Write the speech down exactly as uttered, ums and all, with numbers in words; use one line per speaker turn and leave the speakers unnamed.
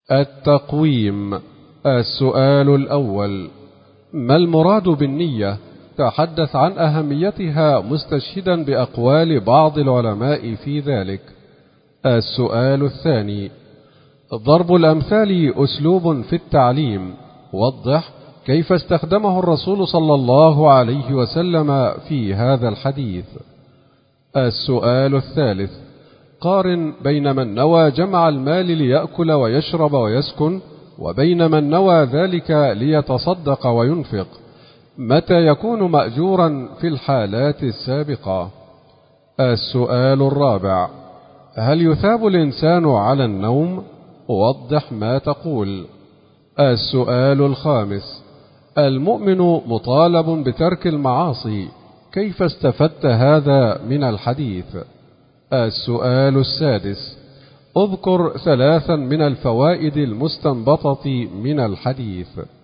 التقويم. السؤال الأول: ما المراد بالنية؟ تحدث عن أهميتها مستشهدا بأقوال بعض العلماء في ذلك. السؤال الثاني: ضرب الأمثال أسلوب في التعليم، وضح كيف استخدمه الرسول صلى الله عليه وسلم في هذا الحديث. السؤال الثالث: قارن بين من نوى جمع المال ليأكل ويشرب ويسكن وبين من نوى ذلك ليتصدق وينفق، متى يكون مأجورا في الحالات السابقة؟ السؤال الرابع: هل يثاب الإنسان على النوم؟ وضح ما تقول. السؤال الخامس: المؤمن مطالب بترك المعاصي، كيف استفدت هذا من الحديث؟ السؤال السادس: اذكر ثلاثا من الفوائد المستنبطة من الحديث.